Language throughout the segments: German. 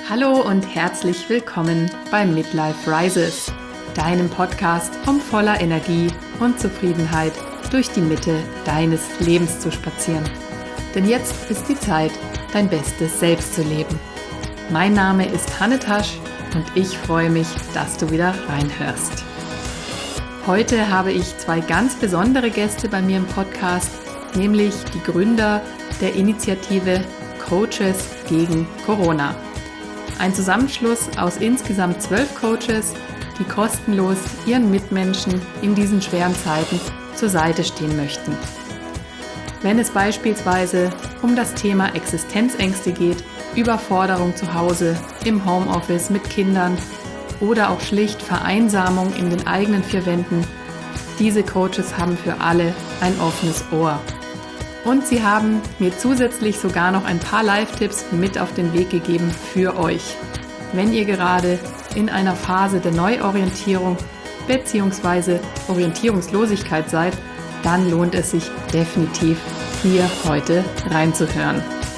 Hallo und herzlich willkommen bei Midlife Rises, deinem Podcast, um voller Energie und Zufriedenheit durch die Mitte deines Lebens zu spazieren. Denn jetzt ist die Zeit, dein bestes Selbst zu leben. Mein Name ist Hanne Tasch und ich freue mich, dass du wieder reinhörst. Heute habe ich zwei ganz besondere Gäste bei mir im Podcast, nämlich die Gründer der Initiative Coaches gegen Corona. Ein Zusammenschluss aus insgesamt 12 Coaches, die kostenlos ihren Mitmenschen in diesen schweren Zeiten zur Seite stehen möchten. Wenn es beispielsweise um das Thema Existenzängste geht, Überforderung zu Hause, im Homeoffice mit Kindern oder auch schlicht Vereinsamung in den eigenen vier Wänden, diese Coaches haben für alle ein offenes Ohr. Und sie haben mir zusätzlich sogar noch ein paar Live-Tipps mit auf den Weg gegeben für euch. Wenn ihr gerade in einer Phase der Neuorientierung bzw. Orientierungslosigkeit seid, dann lohnt es sich definitiv, hier heute reinzuhören.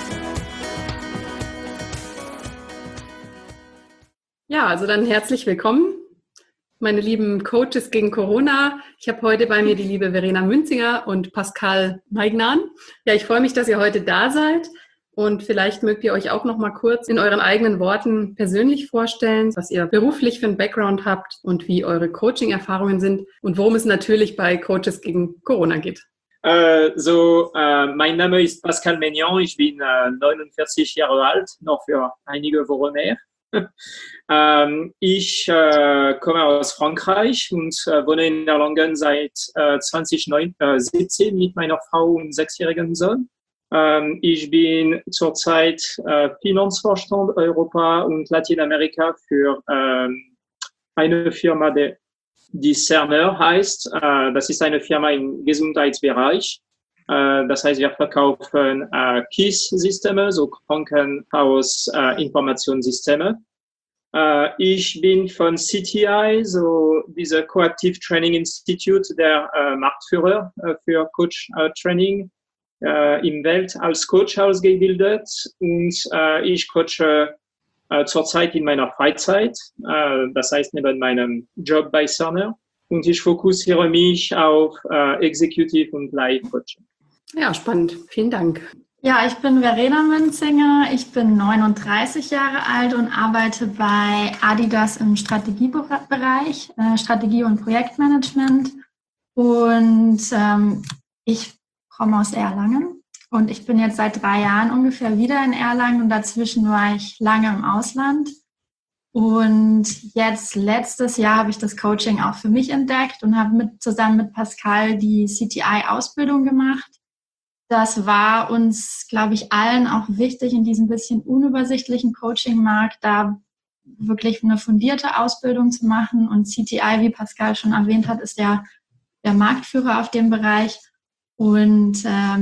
Ja, also dann herzlich willkommen, meine lieben Coaches gegen Corona. Ich habe heute bei mir die liebe Verena Münzinger und Pascal Maignan. Ja, ich freue mich, dass ihr heute da seid und vielleicht mögt ihr euch auch noch mal kurz in euren eigenen Worten persönlich vorstellen, was ihr beruflich für einen Background habt und wie eure Coaching-Erfahrungen sind und worum es natürlich bei Coaches gegen Corona geht. Mein Name ist Pascal Maignan, ich bin 49 Jahre alt, noch für einige Wochen mehr. Ich komme aus Frankreich und wohne in Erlangen seit 2017 mit meiner Frau und 6-jährigen Sohn. Ich bin zurzeit Finanzvorstand Europa und Lateinamerika für eine Firma, die Cerner heißt. Das ist eine Firma im Gesundheitsbereich. Das heißt, wir verkaufen KISS-Systeme, so Krankenhaus-Informationssysteme. Ich bin von CTI, so diese Coactive Training Institute, der Marktführer für Coach-Training im Welt als Coach ausgebildet. Und ich coache zurzeit in meiner Freizeit, das heißt neben meinem Job bei Cerner. Und ich fokussiere mich auf Executive und Live-Coaching. Ja, spannend. Vielen Dank. Ja, ich bin Verena Münzinger, ich bin 39 Jahre alt und arbeite bei Adidas im Strategiebereich, Strategie- und Projektmanagement. Und ich komme aus Erlangen und ich bin jetzt seit 3 Jahren ungefähr wieder in Erlangen und dazwischen war ich lange im Ausland. Und jetzt letztes Jahr habe ich das Coaching auch für mich entdeckt und habe zusammen mit Pascal die CTI-Ausbildung gemacht. Das war uns, glaube ich, allen auch wichtig in diesem bisschen unübersichtlichen Coaching-Markt, da wirklich eine fundierte Ausbildung zu machen. Und CTI, wie Pascal schon erwähnt hat, ist der Marktführer auf dem Bereich. Und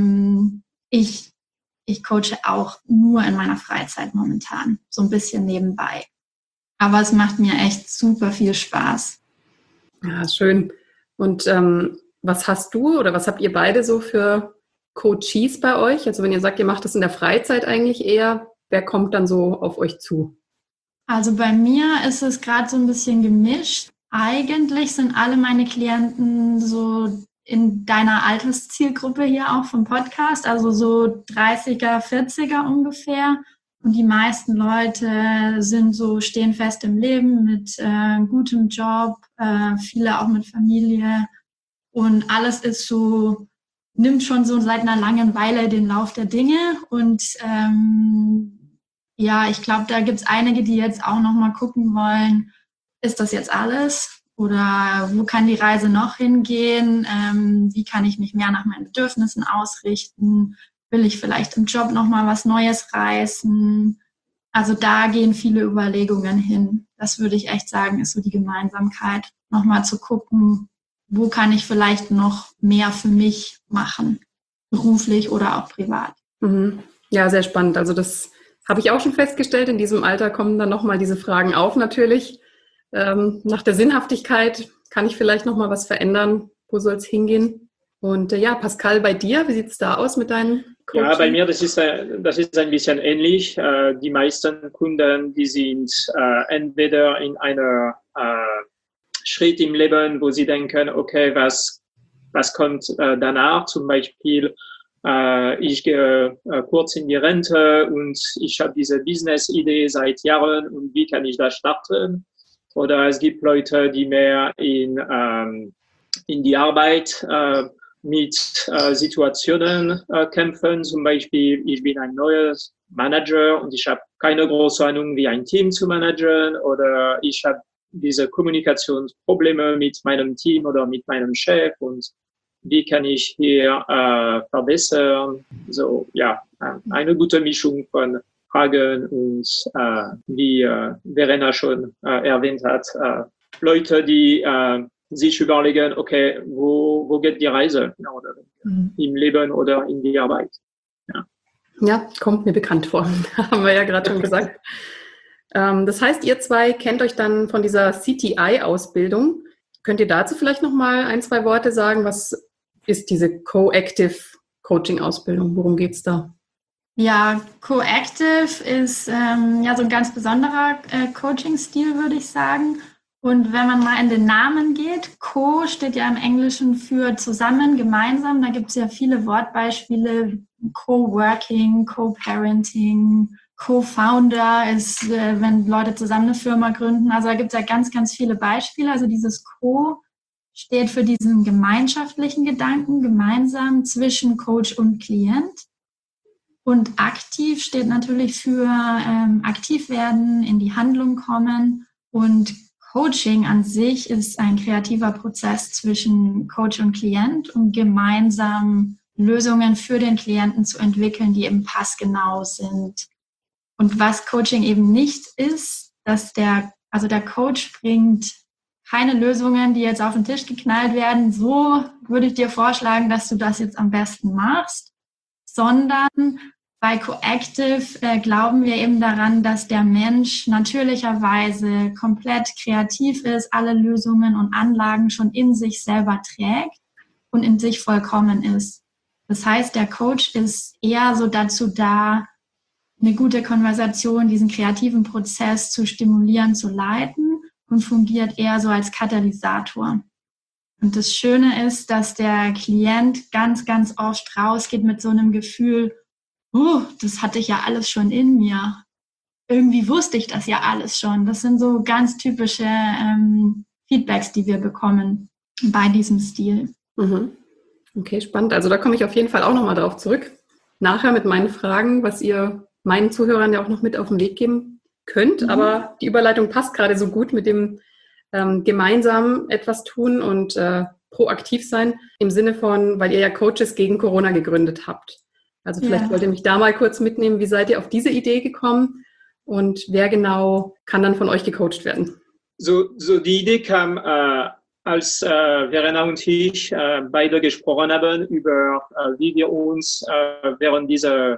ich coache auch nur in meiner Freizeit momentan, so ein bisschen nebenbei. Aber es macht mir echt super viel Spaß. Ja, schön. Und was hast du oder was habt ihr beide so für Coaches bei euch? Also wenn ihr sagt, ihr macht das in der Freizeit eigentlich eher, wer kommt dann so auf euch zu? Also bei mir ist es gerade so ein bisschen gemischt. Eigentlich sind alle meine Klienten so in deiner Alterszielgruppe hier auch vom Podcast, also so 30er, 40er ungefähr. Und die meisten Leute stehen fest im Leben mit gutem Job, viele auch mit Familie. Und alles ist so, nimmt schon so seit einer langen Weile den Lauf der Dinge. Und ich glaube, da gibt es einige, die jetzt auch nochmal gucken wollen, ist das jetzt alles? Oder wo kann die Reise noch hingehen? Wie kann ich mich mehr nach meinen Bedürfnissen ausrichten? Will ich vielleicht im Job nochmal was Neues reißen? Also da gehen viele Überlegungen hin. Das würde ich echt sagen, ist so die Gemeinsamkeit, nochmal zu gucken, wo kann ich vielleicht noch mehr für mich machen, beruflich oder auch privat. Ja, sehr spannend. Also das habe ich auch schon festgestellt. In diesem Alter kommen dann nochmal diese Fragen auf natürlich. Nach der Sinnhaftigkeit, kann ich vielleicht nochmal was verändern? Wo soll es hingehen? Und Pascal, bei dir, wie sieht es da aus mit deinen Coaching? Ja, bei mir, das ist ein bisschen ähnlich. Die meisten Kunden, die sind entweder in einer Schritt im Leben, wo sie denken, okay, was kommt danach? Zum Beispiel, ich gehe kurz in die Rente und ich habe diese Business-Idee seit Jahren und wie kann ich das starten? Oder es gibt Leute, die mehr in die Arbeit mit Situationen kämpfen. Zum Beispiel, ich bin ein neues Manager und ich habe keine große Ahnung, wie ein Team zu managen, oder ich habe diese Kommunikationsprobleme mit meinem Team oder mit meinem Chef und wie kann ich hier verbessern. So, ja, eine gute Mischung von Fragen und wie Verena schon erwähnt hat, Leute, die sich überlegen, okay, wo geht die Reise? Oder im Leben oder in die Arbeit. Ja, kommt mir bekannt vor. Haben wir ja gerade schon gesagt. Das heißt, ihr zwei kennt euch dann von dieser CTI-Ausbildung. Könnt ihr dazu vielleicht noch mal 1, 2 Worte sagen? Was ist diese Co-Active Coaching-Ausbildung? Worum geht es da? Ja, Co-Active ist ja so ein ganz besonderer Coaching-Stil, würde ich sagen. Und wenn man mal in den Namen geht, Co steht ja im Englischen für zusammen, gemeinsam. Da gibt es ja viele Wortbeispiele, Co-Working, Co-Parenting, Co-Founder ist, wenn Leute zusammen eine Firma gründen. Also da gibt es ja ganz, ganz viele Beispiele. Also dieses Co steht für diesen gemeinschaftlichen Gedanken, gemeinsam zwischen Coach und Klient. Und aktiv steht natürlich für aktiv werden, in die Handlung kommen. Und Coaching an sich ist ein kreativer Prozess zwischen Coach und Klient, um gemeinsam Lösungen für den Klienten zu entwickeln, die eben passgenau sind. Und was Coaching eben nicht ist, dass der Coach bringt keine Lösungen, die jetzt auf den Tisch geknallt werden. So würde ich dir vorschlagen, dass du das jetzt am besten machst, sondern bei Co-Active glauben wir eben daran, dass der Mensch natürlicherweise komplett kreativ ist, alle Lösungen und Anlagen schon in sich selber trägt und in sich vollkommen ist. Das heißt, der Coach ist eher so dazu da, eine gute Konversation, diesen kreativen Prozess zu stimulieren, zu leiten und fungiert eher so als Katalysator. Und das Schöne ist, dass der Klient ganz, ganz oft rausgeht mit so einem Gefühl, das hatte ich ja alles schon in mir. Irgendwie wusste ich das ja alles schon. Das sind so ganz typische Feedbacks, die wir bekommen bei diesem Stil. Mhm. Okay, spannend. Also da komme ich auf jeden Fall auch nochmal drauf zurück. Nachher mit meinen Fragen, was ihr meinen Zuhörern ja auch noch mit auf den Weg geben könnt. Mhm. Aber die Überleitung passt gerade so gut mit dem gemeinsam etwas tun und proaktiv sein im Sinne von, weil ihr ja Coaches gegen Corona gegründet habt. Also vielleicht wollt ihr mich da mal kurz mitnehmen. Wie seid ihr auf diese Idee gekommen und wer genau kann dann von euch gecoacht werden? So die Idee kam, als Verena und ich beide gesprochen haben über, wie wir uns während dieser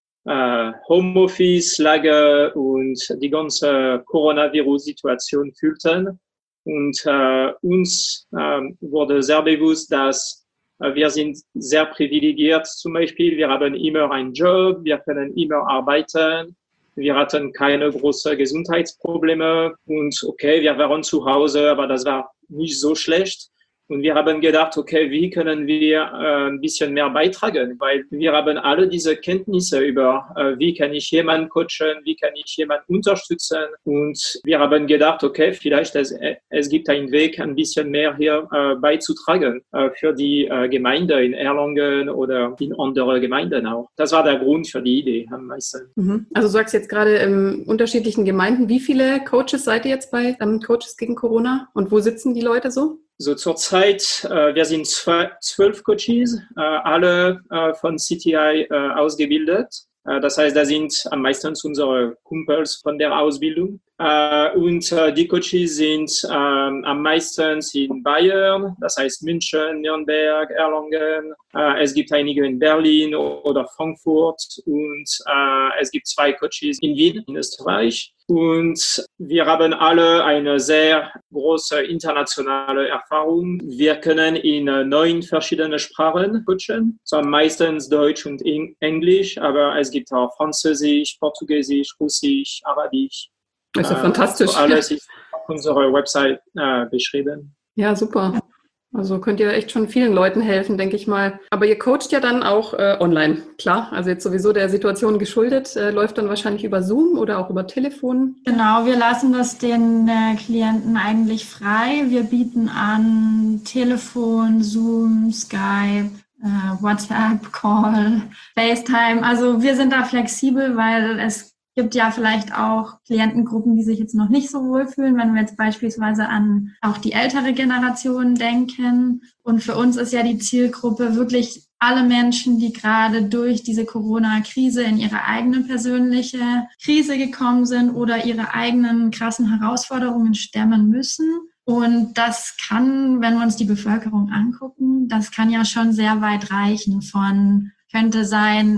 Homeoffice-Lage und die ganze Coronavirus-Situation fühlten. Und uns wurde sehr bewusst, dass wir sind sehr privilegiert zum Beispiel. Wir haben immer einen Job, wir können immer arbeiten, wir hatten keine großen Gesundheitsprobleme und okay, wir waren zu Hause, aber das war nicht so schlecht. Und wir haben gedacht, okay, wie können wir ein bisschen mehr beitragen? Weil wir haben alle diese Kenntnisse über, wie kann ich jemanden coachen, wie kann ich jemanden unterstützen. Und wir haben gedacht, okay, vielleicht es gibt einen Weg, ein bisschen mehr hier beizutragen für die Gemeinde in Erlangen oder in andere Gemeinden auch. Das war der Grund für die Idee am meisten. Mhm. Also du sagst jetzt gerade in unterschiedlichen Gemeinden, wie viele Coaches seid ihr jetzt bei Coaches gegen Corona? Und wo sitzen die Leute so? So zurzeit, wir sind 12 Coaches, alle von CTI ausgebildet. Das heißt, da sind am meisten unsere Kumpels von der Ausbildung. Und die Coaches sind am meisten in Bayern, das heißt München, Nürnberg, Erlangen. Es gibt einige in Berlin oder Frankfurt und es gibt 2 Coaches in Wien, in Österreich. Und wir haben alle eine sehr große internationale Erfahrung. Wir können in 9 verschiedene Sprachen coachen, so meistens Deutsch und Englisch, aber es gibt auch Französisch, Portugiesisch, Russisch, Arabisch. Das ist ja fantastisch. So alles ist auf unserer Website beschrieben. Ja, super. Also könnt ihr echt schon vielen Leuten helfen, denke ich mal. Aber ihr coacht ja dann auch online, klar. Also jetzt sowieso der Situation geschuldet, läuft dann wahrscheinlich über Zoom oder auch über Telefon. Genau, wir lassen das den Klienten eigentlich frei. Wir bieten an Telefon, Zoom, Skype, WhatsApp, Call, FaceTime. Also wir sind da flexibel, weil es gibt ja vielleicht auch Klientengruppen, die sich jetzt noch nicht so wohl fühlen, wenn wir jetzt beispielsweise an auch die ältere Generation denken. Und für uns ist ja die Zielgruppe wirklich alle Menschen, die gerade durch diese Corona-Krise in ihre eigene persönliche Krise gekommen sind oder ihre eigenen krassen Herausforderungen stemmen müssen. Und das kann, wenn wir uns die Bevölkerung angucken, das kann ja schon sehr weit reichen könnte sein,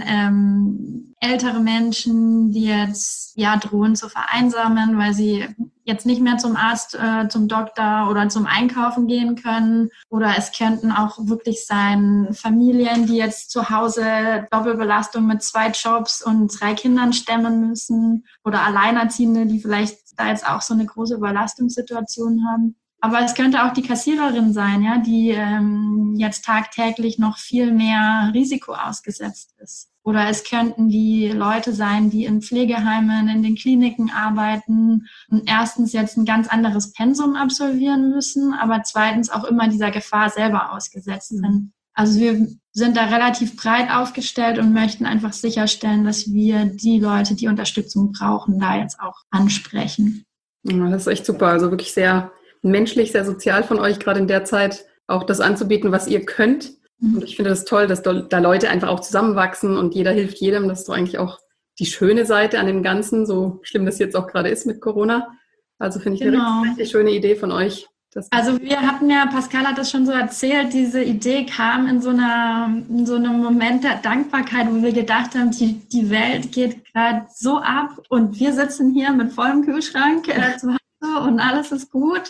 ältere Menschen, die jetzt ja drohen zu vereinsamen, weil sie jetzt nicht mehr zum Arzt, zum Doktor oder zum Einkaufen gehen können. Oder es könnten auch wirklich sein Familien, die jetzt zu Hause Doppelbelastung mit 2 Jobs und 3 Kindern stemmen müssen. Oder Alleinerziehende, die vielleicht da jetzt auch so eine große Überlastungssituation haben. Aber es könnte auch die Kassiererin sein, ja, die jetzt tagtäglich noch viel mehr Risiko ausgesetzt ist. Oder es könnten die Leute sein, die in Pflegeheimen, in den Kliniken arbeiten und erstens jetzt ein ganz anderes Pensum absolvieren müssen, aber zweitens auch immer dieser Gefahr selber ausgesetzt sind. Also wir sind da relativ breit aufgestellt und möchten einfach sicherstellen, dass wir die Leute, die Unterstützung brauchen, da jetzt auch ansprechen. Ja, das ist echt super. Also wirklich sehr menschlich, sehr sozial von euch, gerade in der Zeit auch das anzubieten, was ihr könnt. Und ich finde das toll, dass da Leute einfach auch zusammenwachsen und jeder hilft jedem. Das ist doch eigentlich auch die schöne Seite an dem Ganzen, so schlimm das jetzt auch gerade ist mit Corona. Also finde ich eine richtig schöne Idee von euch. Also wir hatten ja, Pascal hat das schon so erzählt, diese Idee kam in so einem Moment der Dankbarkeit, wo wir gedacht haben, die Welt geht gerade so ab und wir sitzen hier mit vollem Kühlschrank zu Hause und alles ist gut.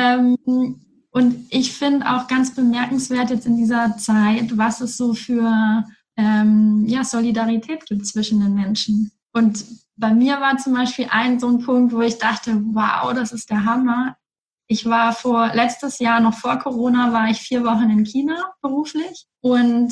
Und ich finde auch ganz bemerkenswert jetzt in dieser Zeit, was es so für Solidarität gibt zwischen den Menschen. Und bei mir war zum Beispiel so ein Punkt, wo ich dachte, wow, das ist der Hammer. Ich war letztes Jahr, noch vor Corona, war ich 4 Wochen in China beruflich. Und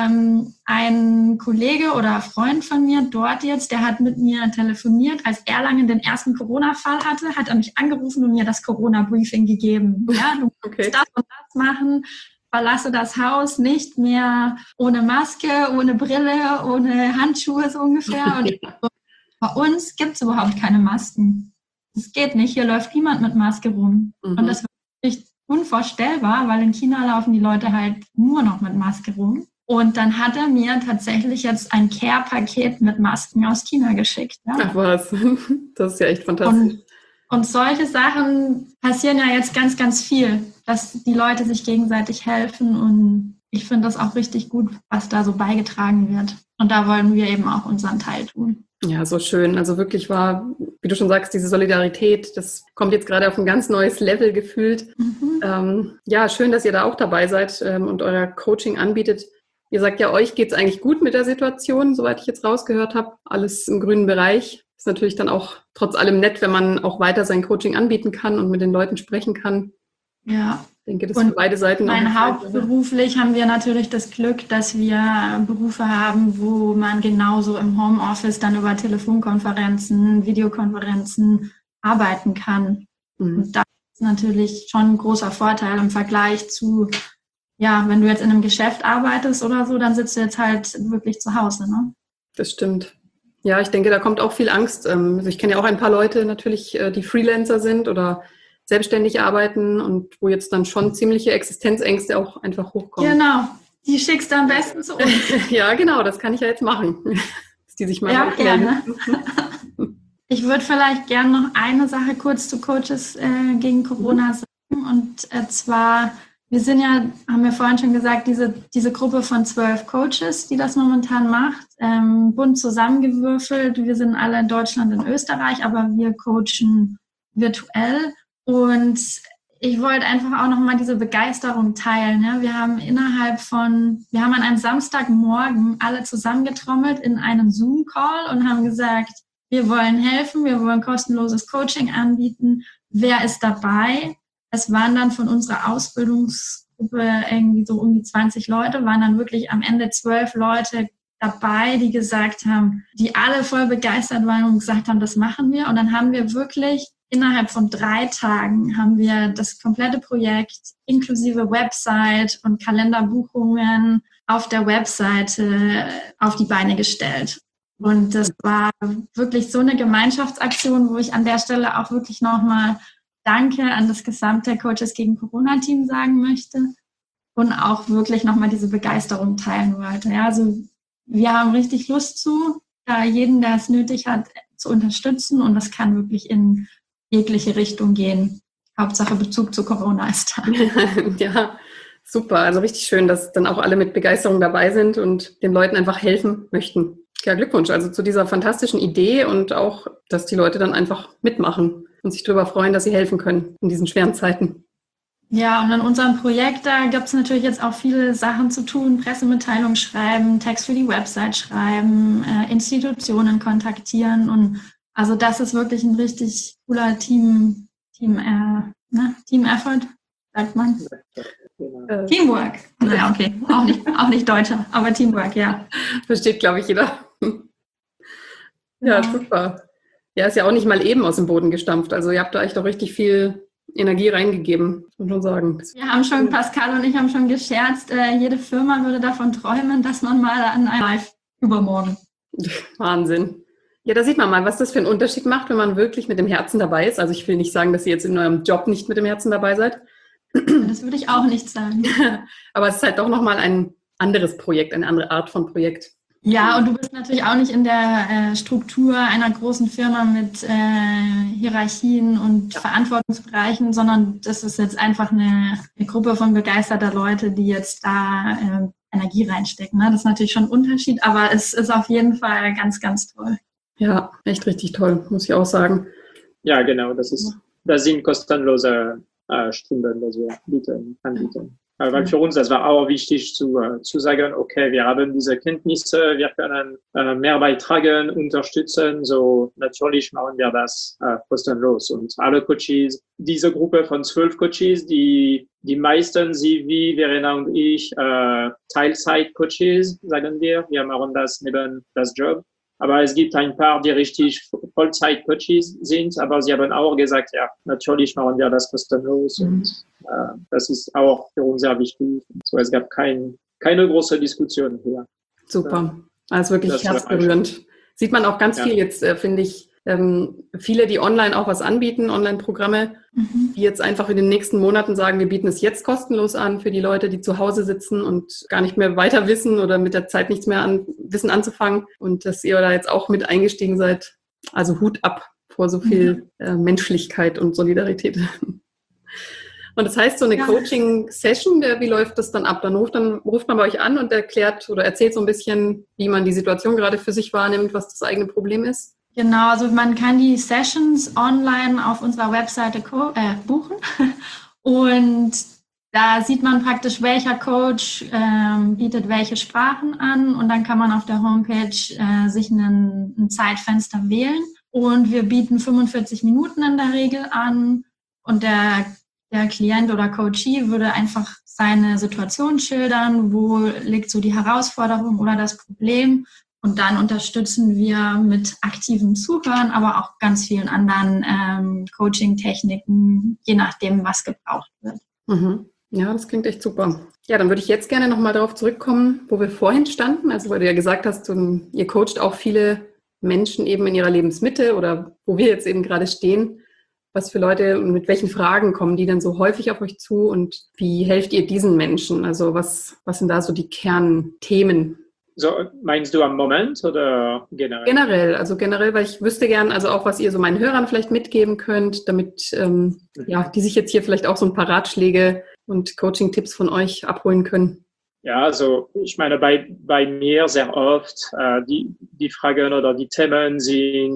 ein Kollege oder Freund von mir dort jetzt, der hat mit mir telefoniert, als Erlangen den ersten Corona-Fall hatte, hat er mich angerufen und mir das Corona-Briefing gegeben. Ja, du musst das und das machen, verlasse das Haus nicht mehr ohne Maske, ohne Brille, ohne Handschuhe so ungefähr. Und bei uns gibt es überhaupt keine Masken. Das geht nicht, hier läuft niemand mit Maske rum. Und das war wirklich unvorstellbar, weil in China laufen die Leute halt nur noch mit Maske rum. Und dann hat er mir tatsächlich jetzt ein Care-Paket mit Masken aus China geschickt. Ja. Ach was, das ist ja echt fantastisch. Und solche Sachen passieren ja jetzt ganz, ganz viel, dass die Leute sich gegenseitig helfen. Und ich finde das auch richtig gut, was da so beigetragen wird. Und da wollen wir eben auch unseren Teil tun. Ja, so schön. Also wirklich war, wie du schon sagst, diese Solidarität, das kommt jetzt gerade auf ein ganz neues Level gefühlt. Ja, schön, dass ihr da auch dabei seid und euer Coaching anbietet. Ihr sagt ja, euch geht's eigentlich gut mit der Situation, soweit ich jetzt rausgehört habe. Alles im grünen Bereich. Ist natürlich dann auch trotz allem nett, wenn man auch weiter sein Coaching anbieten kann und mit den Leuten sprechen kann. Ja. Ich denke, das ist für beide Seiten. Hauptberuflich haben wir natürlich das Glück, dass wir Berufe haben, wo man genauso im Homeoffice dann über Telefonkonferenzen, Videokonferenzen arbeiten kann. Und das ist natürlich schon ein großer Vorteil im Vergleich zu, ja, wenn du jetzt in einem Geschäft arbeitest oder so, dann sitzt du jetzt halt wirklich zu Hause, ne? Das stimmt. Ja, ich denke, da kommt auch viel Angst. Also ich kenne ja auch ein paar Leute natürlich, die Freelancer sind oder selbstständig arbeiten und wo jetzt dann schon ziemliche Existenzängste auch einfach hochkommen. Genau, die schickst du am besten zu uns. Ja, genau, das kann ich ja jetzt machen. Dass die sich mal gerne. Ich würde vielleicht gerne noch eine Sache kurz zu Coaches gegen Corona sagen. Und zwar, wir sind ja, haben wir vorhin schon gesagt, diese Gruppe von 12 Coaches, die das momentan macht, bunt zusammengewürfelt. Wir sind alle in Deutschland und Österreich, aber wir coachen virtuell. Und ich wollte einfach auch nochmal diese Begeisterung teilen. Ja? Wir haben an einem Samstagmorgen alle zusammengetrommelt in einem Zoom-Call und haben gesagt, wir wollen helfen, wir wollen kostenloses Coaching anbieten. Wer ist dabei? Es waren dann von unserer Ausbildungsgruppe irgendwie so um die 20 Leute, waren dann wirklich am Ende 12 Leute dabei, die gesagt haben, die alle voll begeistert waren und gesagt haben, das machen wir. Und dann haben wir wirklich innerhalb von 3 Tagen haben wir das komplette Projekt inklusive Website und Kalenderbuchungen auf der Webseite auf die Beine gestellt. Und das war wirklich so eine Gemeinschaftsaktion, wo ich an der Stelle auch wirklich nochmal Danke an das gesamte Coaches gegen Corona-Team sagen möchte und auch wirklich nochmal diese Begeisterung teilen wollte. Ja, also wir haben richtig Lust da jeden, der es nötig hat, zu unterstützen, und das kann wirklich in jegliche Richtung gehen. Hauptsache Bezug zu Corona ist da. Ja, super. Also richtig schön, dass dann auch alle mit Begeisterung dabei sind und den Leuten einfach helfen möchten. Ja, Glückwunsch also zu dieser fantastischen Idee und auch, dass die Leute dann einfach mitmachen und sich darüber freuen, dass sie helfen können in diesen schweren Zeiten. Ja, und in unserem Projekt, da gibt es natürlich jetzt auch viele Sachen zu tun. Pressemitteilungen schreiben, Text für die Website schreiben, Institutionen kontaktieren. Und also das ist wirklich ein richtig cooler Team-Effort, sagt man. Teamwork. Naja, okay. Auch nicht Deutscher, aber Teamwork, ja. Versteht, glaube ich, jeder. Ja, super. Ja, ist ja auch nicht mal eben aus dem Boden gestampft. Also ihr habt da echt auch richtig viel Energie reingegeben, muss man schon sagen. Wir haben schon, Pascal und ich haben schon gescherzt, jede Firma würde davon träumen, dass man mal an einem Live übermorgen. Wahnsinn. Ja, da sieht man mal, was das für einen Unterschied macht, wenn man wirklich mit dem Herzen dabei ist. Also ich will nicht sagen, dass ihr jetzt in eurem Job nicht mit dem Herzen dabei seid. Das würde ich auch nicht sagen. Aber es ist halt doch nochmal ein anderes Projekt, eine andere Art von Projekt. Ja, und du bist natürlich auch nicht in der Struktur einer großen Firma mit Hierarchien und Verantwortungsbereichen, sondern das ist jetzt einfach eine Gruppe von begeisterter Leute, die jetzt da Energie reinstecken. Ne? Das ist natürlich schon ein Unterschied, aber es ist auf jeden Fall ganz, ganz toll. Ja, echt richtig toll, muss ich auch sagen. Ja, genau, das sind kostenlose Stunden, die wir anbieten. Weil für uns, das war auch wichtig zu sagen, okay, wir haben diese Kenntnisse, wir können mehr beitragen, unterstützen, so natürlich machen wir das kostenlos. Und alle Coaches, diese Gruppe von 12 Coaches, die meisten sind wie Verena und ich Teilzeit-Coaches, sagen wir machen das neben das Job. Aber es gibt ein paar, die richtig Vollzeit-Coaches sind, aber sie haben auch gesagt, ja, natürlich machen wir das kostenlos und das ist auch für uns sehr wichtig. So, es gab keine große Diskussion hier. Super, also wirklich herzberührend. Sieht man auch ganz viel jetzt, finde ich, viele, die online auch was anbieten, Online-Programme, die jetzt einfach in den nächsten Monaten sagen, wir bieten es jetzt kostenlos an für die Leute, die zu Hause sitzen und gar nicht mehr weiter wissen oder mit der Zeit nichts mehr Wissen anzufangen, und dass ihr da jetzt auch mit eingestiegen seid. Also Hut ab vor so viel Menschlichkeit und Solidarität. Und das heißt, so eine Coaching-Session, wie läuft das dann ab? Dann ruft man bei euch an und erklärt oder erzählt so ein bisschen, wie man die Situation gerade für sich wahrnimmt, was das eigene Problem ist. Genau, also man kann die Sessions online auf unserer Webseite buchen und da sieht man praktisch, welcher Coach bietet welche Sprachen an, und dann kann man auf der Homepage sich ein Zeitfenster wählen, und wir bieten 45 Minuten in der Regel an, und der Klient oder Coachee würde einfach seine Situation schildern, wo liegt so die Herausforderung oder das Problem. Und dann unterstützen wir mit aktivem Zuhören, aber auch ganz vielen anderen Coaching-Techniken, je nachdem, was gebraucht wird. Mhm. Ja, das klingt echt super. Ja, dann würde ich jetzt gerne nochmal darauf zurückkommen, wo wir vorhin standen. Also weil du ja gesagt hast, ihr coacht auch viele Menschen eben in ihrer Lebensmitte oder wo wir jetzt eben gerade stehen. Was für Leute und mit welchen Fragen kommen die denn so häufig auf euch zu und wie helft ihr diesen Menschen? Also was sind da so die Kernthemen? So, meinst du am Moment oder generell? Generell, weil ich wüsste gern, also auch, was ihr so meinen Hörern vielleicht mitgeben könnt, damit die sich jetzt hier vielleicht auch so ein paar Ratschläge und Coaching-Tipps von euch abholen können? Ja, also ich meine, bei mir sehr oft die Fragen oder die Themen sind,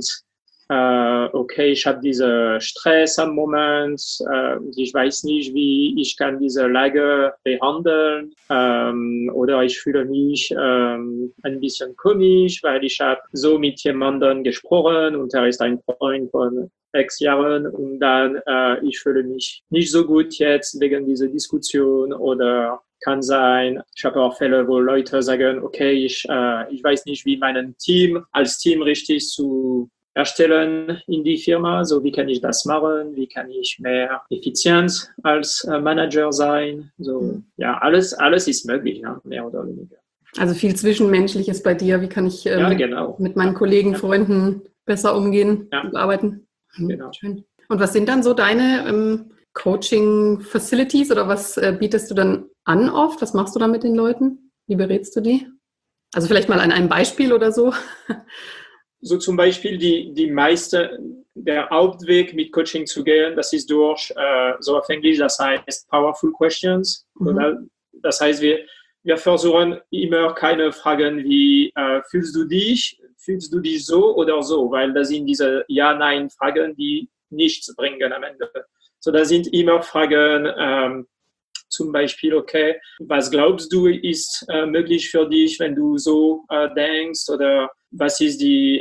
okay, ich habe diesen Stress am Moment, ich weiß nicht, wie ich kann diese Lage behandeln, oder ich fühle mich ein bisschen komisch, weil ich habe so mit jemandem gesprochen und er ist ein Freund von X Jahren und dann ich fühle mich nicht so gut jetzt wegen dieser Diskussion oder kann sein, ich habe auch Fälle, wo Leute sagen, okay, ich weiß nicht, wie mein Team als Team richtig zu erstellen in die Firma, so wie kann ich das machen, wie kann ich mehr effizient als Manager sein, so ja, alles ist möglich, ja, mehr oder weniger. Also viel Zwischenmenschliches bei dir, wie kann ich genau. mit meinen Kollegen, Freunden besser umgehen und arbeiten? Genau. Schön. Und was sind dann so deine Coaching-Facilities oder was bietest du dann an oft? Was machst du da mit den Leuten? Wie berätst du die? Also vielleicht mal an einem Beispiel oder so. So zum Beispiel der Hauptweg mit Coaching zu gehen, das ist durch, so auf Englisch, das heißt Powerful Questions. Mhm. Das heißt, wir versuchen immer keine Fragen wie, fühlst du dich so oder so? Weil das sind diese Ja-Nein-Fragen, die nichts bringen am Ende. So, das sind immer Fragen, zum Beispiel, okay, was glaubst du ist möglich für dich, wenn du so denkst? Oder was ist die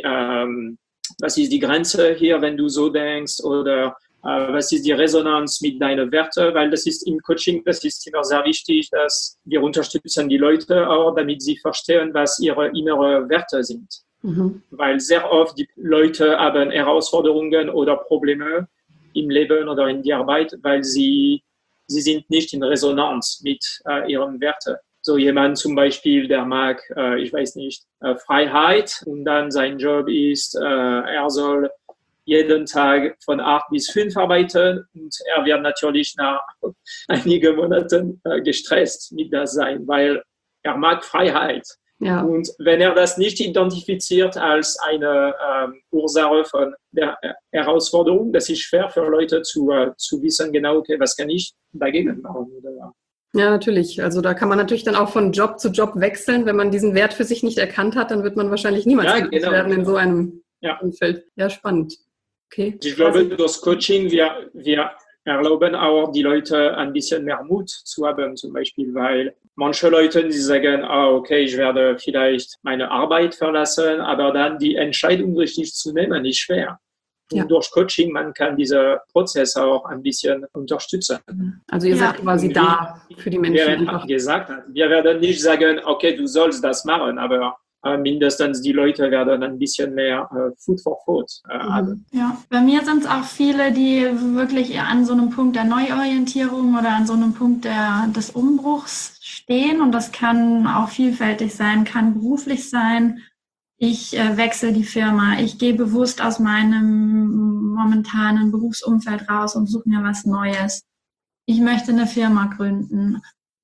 Grenze hier, wenn du so denkst? Oder was ist die Resonanz mit deinen Werten? Weil das ist im Coaching, das ist immer sehr wichtig, dass wir unterstützen die Leute auch, damit sie verstehen, was ihre inneren Werte sind. Mhm. Weil sehr oft die Leute haben Herausforderungen oder Probleme im Leben oder in der Arbeit, weil sie sind nicht in Resonanz mit ihren Werten. So jemand zum Beispiel, der mag, ich weiß nicht, Freiheit und dann sein Job ist, er soll jeden Tag von 8 bis 5 arbeiten und er wird natürlich nach einigen Monaten gestresst mit das sein, weil er mag Freiheit. Ja. Und wenn er das nicht identifiziert als eine Ursache von der Herausforderung, das ist schwer für Leute zu wissen, genau, okay, was kann ich dagegen machen? Oder? Ja, natürlich. Also da kann man natürlich dann auch von Job zu Job wechseln. Wenn man diesen Wert für sich nicht erkannt hat, dann wird man wahrscheinlich niemals glücklich werden in so einem Umfeld. Ja, spannend. Okay. Ich glaube, durch Coaching, wir erlauben auch die Leute ein bisschen mehr Mut zu haben, zum Beispiel, weil manche Leute, die sagen, okay, ich werde vielleicht meine Arbeit verlassen, aber dann die Entscheidung richtig zu nehmen, ist schwer. Und durch Coaching, man kann diesen Prozess auch ein bisschen unterstützen. Also ihr seid quasi da für die Menschen. Wir werden nicht sagen, okay, du sollst das machen, aber mindestens die Leute werden ein bisschen mehr Food for Thought haben. Ja, bei mir sind es auch viele, die wirklich an so einem Punkt der Neuorientierung oder an so einem Punkt des Umbruchs stehen. Und das kann auch vielfältig sein, kann beruflich sein. Ich wechsle die Firma, ich gehe bewusst aus meinem momentanen Berufsumfeld raus und suche mir was Neues. Ich möchte eine Firma gründen.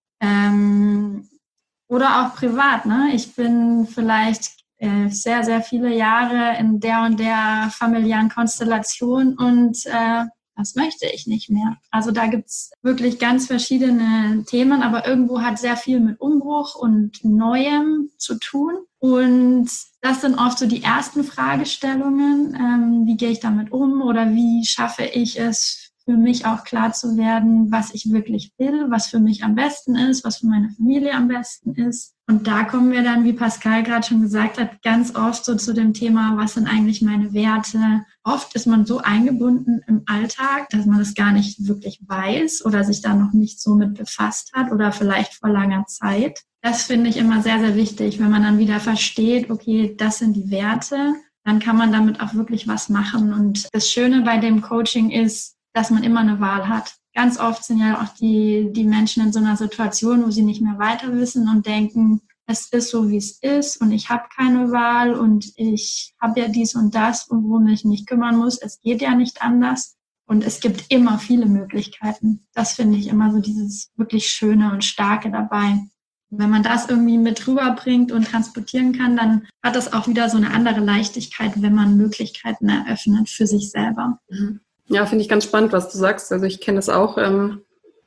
Oder auch privat, ne? Ich bin vielleicht sehr, sehr viele Jahre in der und der familiären Konstellation und das möchte ich nicht mehr. Also da gibt's wirklich ganz verschiedene Themen, aber irgendwo hat sehr viel mit Umbruch und Neuem zu tun. Und das sind oft so die ersten Fragestellungen. Wie gehe ich damit um oder wie schaffe ich es, für mich auch klar zu werden, was ich wirklich will, was für mich am besten ist, was für meine Familie am besten ist. Und da kommen wir dann, wie Pascal gerade schon gesagt hat, ganz oft so zu dem Thema, was sind eigentlich meine Werte? Oft ist man so eingebunden im Alltag, dass man das gar nicht wirklich weiß oder sich da noch nicht so mit befasst hat oder vielleicht vor langer Zeit. Das finde ich immer sehr, sehr wichtig, wenn man dann wieder versteht, okay, das sind die Werte, dann kann man damit auch wirklich was machen. Und das Schöne bei dem Coaching ist, dass man immer eine Wahl hat. Ganz oft sind ja auch die Menschen in so einer Situation, wo sie nicht mehr weiter wissen und denken, es ist so, wie es ist und ich habe keine Wahl und ich habe ja dies und das, worum ich mich kümmern muss. Es geht ja nicht anders und es gibt immer viele Möglichkeiten. Das finde ich immer so dieses wirklich Schöne und Starke dabei. Wenn man das irgendwie mit rüberbringt und transportieren kann, dann hat das auch wieder so eine andere Leichtigkeit, wenn man Möglichkeiten eröffnet für sich selber. Ja, finde ich ganz spannend, was du sagst. Also ich kenne das auch.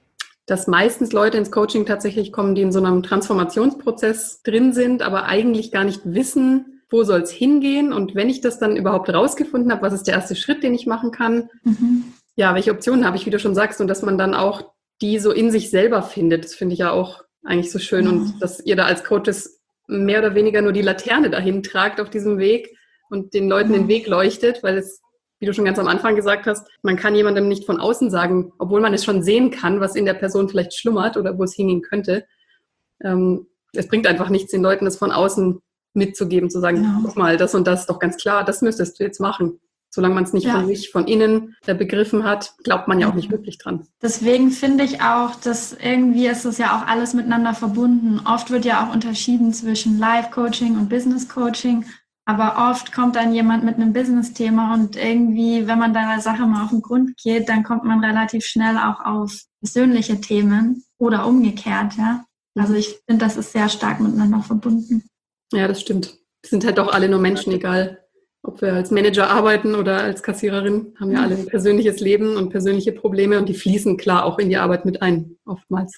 dass meistens Leute ins Coaching tatsächlich kommen, die in so einem Transformationsprozess drin sind, aber eigentlich gar nicht wissen, wo soll es hingehen. Und wenn ich das dann überhaupt rausgefunden habe, was ist der erste Schritt, den ich machen kann? Ja, welche Optionen habe ich, wie du schon sagst, und dass man dann auch die so in sich selber findet. Das finde ich ja auch eigentlich so schön. Und dass ihr da als Coaches mehr oder weniger nur die Laterne dahin tragt auf diesem Weg und den Leuten den Weg leuchtet, weil es, wie du schon ganz am Anfang gesagt hast, man kann jemandem nicht von außen sagen, obwohl man es schon sehen kann, was in der Person vielleicht schlummert oder wo es hingehen könnte. Es bringt einfach nichts, den Leuten das von außen mitzugeben, zu sagen, guck mal, das und das ist doch ganz klar, das müsstest du jetzt machen. Solange man es nicht von sich, von innen begriffen hat, glaubt man ja auch nicht wirklich dran. Deswegen finde ich auch, dass irgendwie ist es ja auch alles miteinander verbunden. Oft wird ja auch unterschieden zwischen Life-Coaching und Business-Coaching. Aber oft kommt dann jemand mit einem Business-Thema und irgendwie, wenn man der Sache mal auf den Grund geht, dann kommt man relativ schnell auch auf persönliche Themen oder umgekehrt, ja. Also ich finde, das ist sehr stark miteinander verbunden. Ja, das stimmt. Wir sind halt doch alle nur Menschen, egal ob wir als Manager arbeiten oder als Kassiererin, haben ja alle ein persönliches Leben und persönliche Probleme und die fließen klar auch in die Arbeit mit ein, oftmals.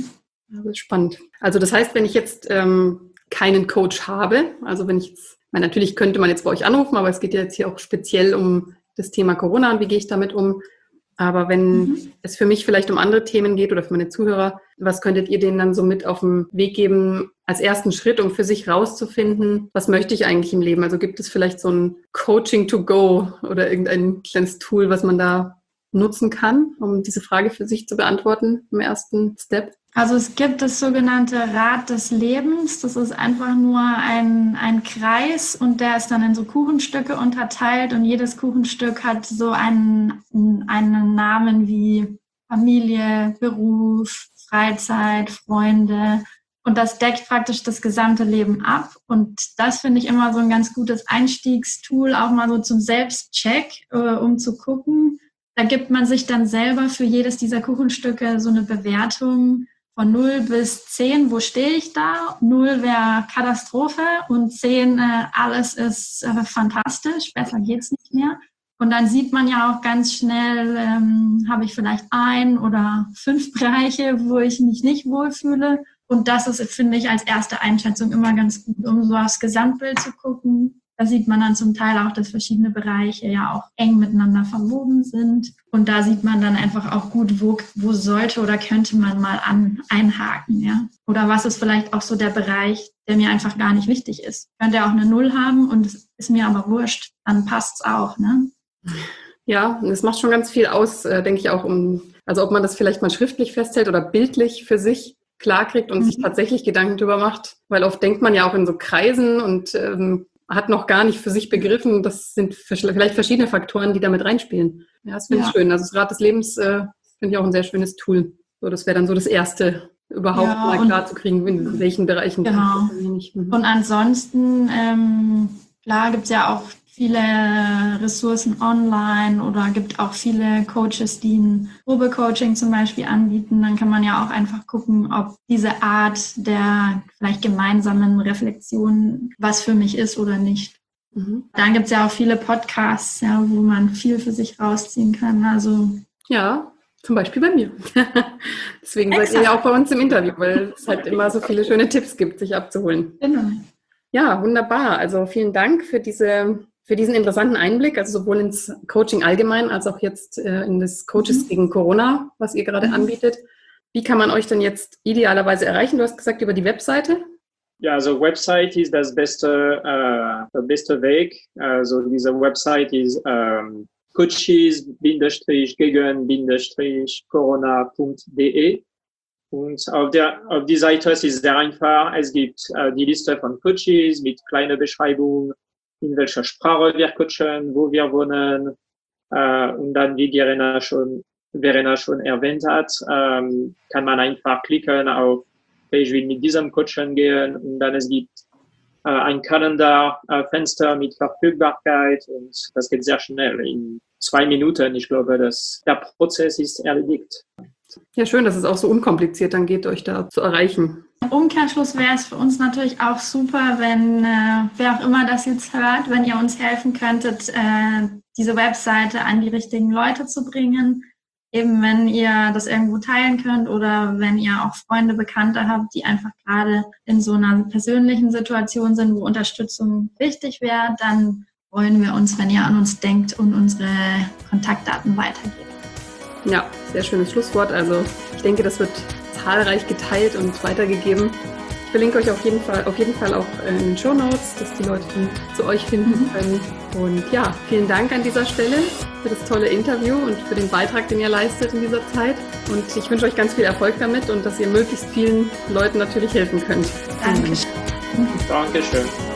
Das ist spannend. Also das heißt, wenn ich jetzt keinen Coach habe, also wenn ich jetzt, natürlich könnte man jetzt bei euch anrufen, aber es geht ja jetzt hier auch speziell um das Thema Corona und wie gehe ich damit um. Aber wenn es für mich vielleicht um andere Themen geht oder für meine Zuhörer, was könntet ihr denen dann so mit auf den Weg geben als ersten Schritt, um für sich rauszufinden, was möchte ich eigentlich im Leben? Also gibt es vielleicht so ein Coaching to go oder irgendein kleines Tool, was man da nutzen kann, um diese Frage für sich zu beantworten im ersten Step? Also es gibt das sogenannte Rad des Lebens. Das ist einfach nur ein Kreis und der ist dann in so Kuchenstücke unterteilt und jedes Kuchenstück hat so einen Namen wie Familie, Beruf, Freizeit, Freunde und das deckt praktisch das gesamte Leben ab und das finde ich immer so ein ganz gutes Einstiegstool, auch mal so zum Selbstcheck, um zu gucken. Da gibt man sich dann selber für jedes dieser Kuchenstücke so eine Bewertung von 0 bis 10, wo stehe ich da? 0 wäre Katastrophe und 10, alles ist fantastisch, besser geht's nicht mehr. Und dann sieht man ja auch ganz schnell, habe ich vielleicht 1 oder 5 Bereiche, wo ich mich nicht wohlfühle. Und das ist, finde ich, als erste Einschätzung immer ganz gut, um so aufs Gesamtbild zu gucken. Da sieht man dann zum Teil auch, dass verschiedene Bereiche ja auch eng miteinander verwoben sind. Und da sieht man dann einfach auch gut, wo sollte oder könnte man mal einhaken. Ja? Oder was ist vielleicht auch so der Bereich, der mir einfach gar nicht wichtig ist. Könnte auch eine 0 haben und es ist mir aber wurscht, dann passt's auch. Ne? Ja, und es macht schon ganz viel aus, denke ich auch, also ob man das vielleicht mal schriftlich festhält oder bildlich für sich klarkriegt und sich tatsächlich Gedanken drüber macht. Weil oft denkt man ja auch in so Kreisen und hat noch gar nicht für sich begriffen, das sind vielleicht verschiedene Faktoren, die da mit reinspielen. Ja, das finde ich schön. Also das Rad des Lebens finde ich auch ein sehr schönes Tool. So, das wäre dann so das Erste, überhaupt mal klar zu kriegen, in welchen Bereichen. Genau. Und ansonsten, klar gibt es ja auch viele Ressourcen online oder gibt auch viele Coaches, die ein Probecoaching zum Beispiel anbieten. Dann kann man ja auch einfach gucken, ob diese Art der vielleicht gemeinsamen Reflexion was für mich ist oder nicht. Dann gibt es ja auch viele Podcasts, ja, wo man viel für sich rausziehen kann. Also ja, zum Beispiel bei mir. Deswegen seid ihr ja auch bei uns im Interview, weil es halt immer so viele schöne Tipps gibt, sich abzuholen. Genau. Ja, wunderbar. Also vielen Dank für diesen interessanten Einblick, also sowohl ins Coaching allgemein als auch jetzt in das Coaches gegen Corona, was ihr gerade anbietet. Wie kann man euch denn jetzt idealerweise erreichen? Du hast gesagt, über die Webseite? Ja, also Website ist das beste Weg. Also diese Website ist coaches-gegen-corona.de und auf die Seite ist es sehr einfach. Es gibt die Liste von Coaches mit kleiner Beschreibung, in welcher Sprache wir coachen, wo wir wohnen, und dann, wie Verena schon erwähnt hat, kann man einfach klicken auf, ich will mit diesem Coachen gehen, und dann es gibt ein Kalenderfenster mit Verfügbarkeit und das geht sehr schnell. In 2 Minuten, ich glaube, der Prozess ist erledigt. Ja, schön, dass es auch so unkompliziert dann geht, euch da zu erreichen. Im Umkehrschluss wäre es für uns natürlich auch super, wenn, wer auch immer das jetzt hört, wenn ihr uns helfen könntet, diese Webseite an die richtigen Leute zu bringen. eben wenn ihr das irgendwo teilen könnt oder wenn ihr auch Freunde, Bekannte habt, die einfach gerade in so einer persönlichen Situation sind, wo Unterstützung wichtig wäre, dann freuen wir uns, wenn ihr an uns denkt und unsere Kontaktdaten weitergebt. Ja, sehr schönes Schlusswort. Also ich denke, das wird zahlreich geteilt und weitergegeben. Ich verlinke euch auf jeden Fall auch in den Shownotes, dass die Leute zu euch finden können. Und ja, vielen Dank an dieser Stelle für das tolle Interview und für den Beitrag, den ihr leistet in dieser Zeit. Und ich wünsche euch ganz viel Erfolg damit und dass ihr möglichst vielen Leuten natürlich helfen könnt. Dankeschön. Dankeschön.